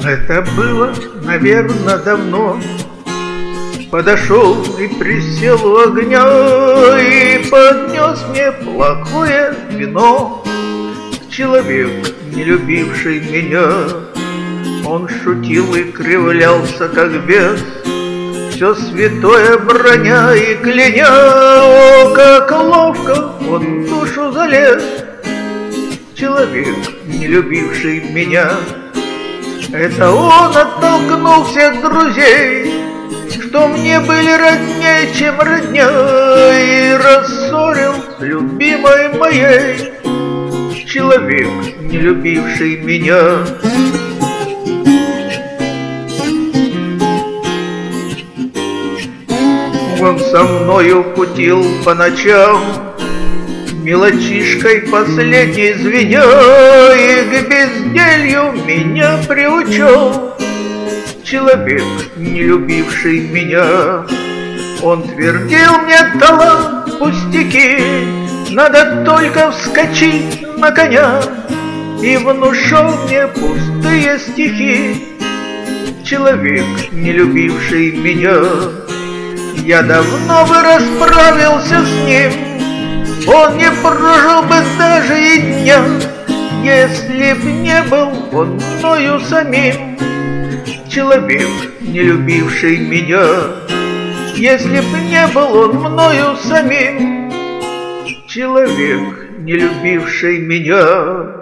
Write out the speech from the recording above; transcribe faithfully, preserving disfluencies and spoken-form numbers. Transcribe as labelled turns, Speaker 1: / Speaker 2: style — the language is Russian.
Speaker 1: Это было, наверное, давно. Подошел и присел у огня и поднес мне плохое вино. Человек, не любивший меня, он шутил и кривлялся, как бес, все святое броня и кляня. О, как ловко он в душу залез! Человек, не любивший меня, это он оттолкнул всех друзей, что мне были роднее, чем родня, и рассорил любимой моей. Человек, не любивший меня. Он со мною кутил по ночам, мелочишкой последней звеня, и к безделью меня приучал. Человек, не любивший меня, он твердил мне: талант пустяки, надо только вскочить на коня, и внушал мне пустые стихи. Человек, не любивший меня, я давно бы расправился с ним, он не прожил бы даже и дня, если б не был он мною самим. Человек, не любивший меня, если б не был он мною самим. Человек, не любивший меня.